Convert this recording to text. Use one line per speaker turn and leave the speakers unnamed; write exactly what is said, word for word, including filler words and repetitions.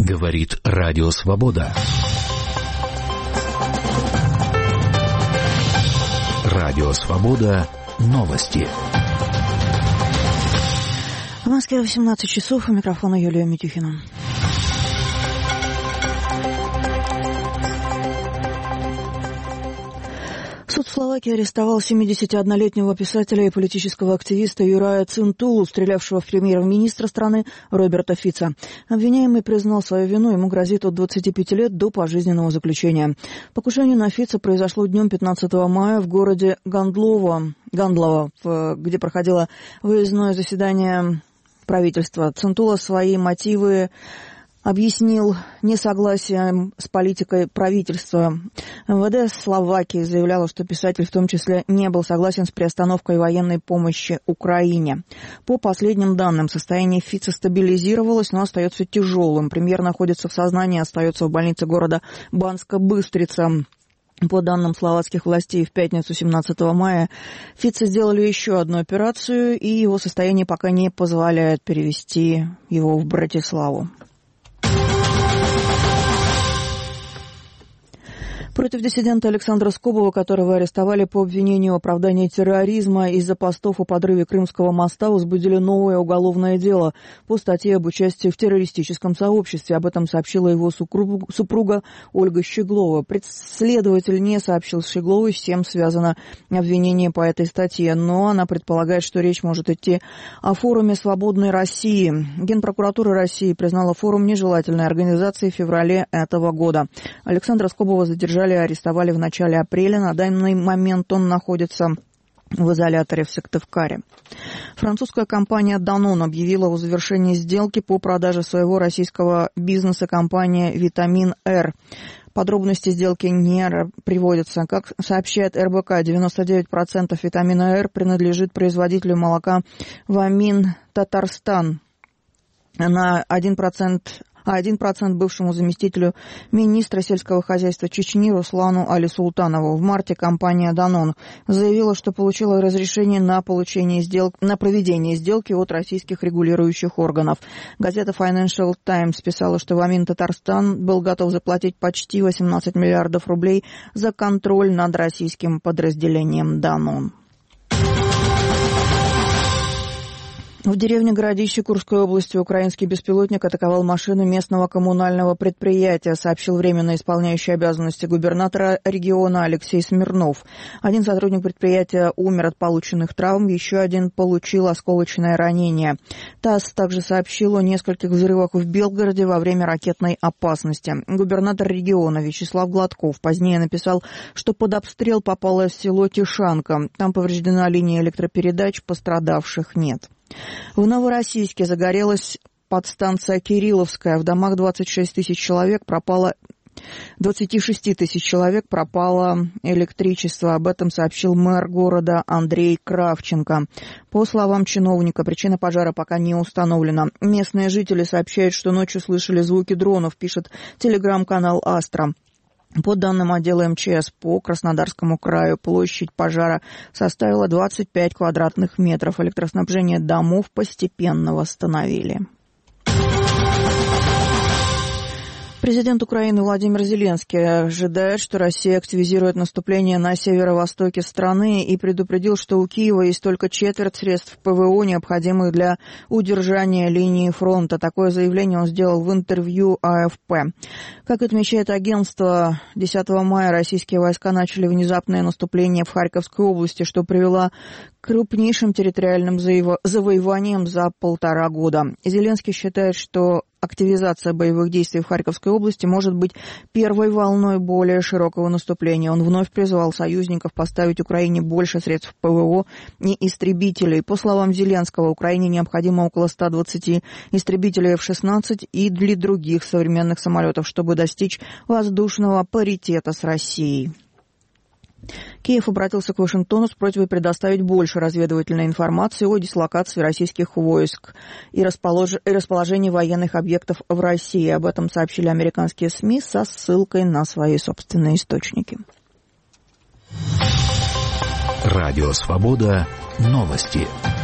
Говорит Радио Свобода. Радио Свобода. Новости.
В Москве восемнадцать часов. У микрофона Юлия Митюхина. Суд в Словакии арестовал семидесятиоднолетнего писателя и политического активиста Юрая Цинтулу, стрелявшего в премьер-министра страны Роберта Фица. Обвиняемый признал свою вину, ему грозит от двадцати пяти лет до пожизненного заключения. Покушение на Фица произошло днем пятнадцатого мая в городе Гандлово, Гандлово, где проходило выездное заседание правительства. Цинтула свои мотивы объяснил несогласием с политикой правительства. МВД Словакии заявляло, что писатель в том числе не был согласен с приостановкой военной помощи Украине. По последним данным, состояние Фица стабилизировалось, но остается тяжелым. Премьер находится в сознании, остается в больнице города Банска-Быстрица. По данным словацких властей, в пятницу семнадцатого мая Фица сделали еще одну операцию, и его состояние пока не позволяет перевести его в Братиславу. Против диссидента Александра Скобова, которого арестовали по обвинению в оправдании терроризма из-за постов о подрыве Крымского моста, возбудили новое уголовное дело по статье об участии в террористическом сообществе. Об этом сообщила его супруга Ольга Щеглова. Следователь не сообщил Щегловой, с чем связано обвинение по этой статье, но она предполагает, что речь может идти о форуме «Свободной России». Генпрокуратура России признала форум нежелательной организацией в феврале этого года. Александра Скобова задержали арестовали в начале апреля. На данный момент он находится в изоляторе в Сыктывкаре. Французская компания Danone объявила о завершении сделки по продаже своего российского бизнеса компании «Витамин Р». Подробности сделки не приводятся. Как сообщает эр бэ ка, девяносто девять процентов «Витамина Р» принадлежит производителю молока «Вамин Татарстан». На один процент а один процент бывшему заместителю министра сельского хозяйства Чечни Руслану Али-Султанову. В марте компания Danone заявила, что получила разрешение на, получение сделки, на проведение сделки от российских регулирующих органов. Газета Financial Times писала, что Вамин Татарстан был готов заплатить почти восемнадцать миллиардов рублей за контроль над российским подразделением Danone. В деревне Городище Курской области украинский беспилотник атаковал машину местного коммунального предприятия, сообщил временно исполняющий обязанности губернатора региона Алексей Смирнов. Один сотрудник предприятия умер от полученных травм, еще один получил осколочное ранение. ТАСС также сообщил о нескольких взрывах в Белгороде во время ракетной опасности. Губернатор региона Вячеслав Гладков позднее написал, что под обстрел попало село Тишанка. Там повреждена линия электропередач, пострадавших нет. В Новороссийске загорелась подстанция Кирилловская. В домах двадцать шесть тысяч человек пропало... двадцать шесть тысяч человек пропало электричество. Об этом сообщил мэр города Андрей Кравченко. По словам чиновника, причина пожара пока не установлена. Местные жители сообщают, что ночью слышали звуки дронов, пишет телеграм-канал «Астра». По данным отдела эм че эс по Краснодарскому краю, площадь пожара составила двадцать пять квадратных метров. Электроснабжение домов постепенно восстановили. Президент Украины Владимир Зеленский ожидает, что Россия активизирует наступление на северо-востоке страны, и предупредил, что у Киева есть только четверть средств пэ вэ о, необходимых для удержания линии фронта. Такое заявление он сделал в интервью а эф пэ. Как отмечает агентство, десятого мая российские войска начали внезапное наступление в Харьковской области, что привело к крупнейшим территориальным завоеваниям за полтора года. Зеленский считает, что активизация боевых действий в Харьковской области может быть первой волной более широкого наступления. Он вновь призвал союзников поставить Украине больше средств пэ вэ о и истребителей. По словам Зеленского, Украине необходимо около ста двадцати истребителей эф шестнадцать и для других современных самолетов, чтобы достичь воздушного паритета с Россией. Киев обратился к Вашингтону с просьбой предоставить больше разведывательной информации о дислокации российских войск и расположении военных объектов в России. Об этом сообщили американские СМИ со ссылкой на свои собственные источники.
Радио «Свобода». Новости.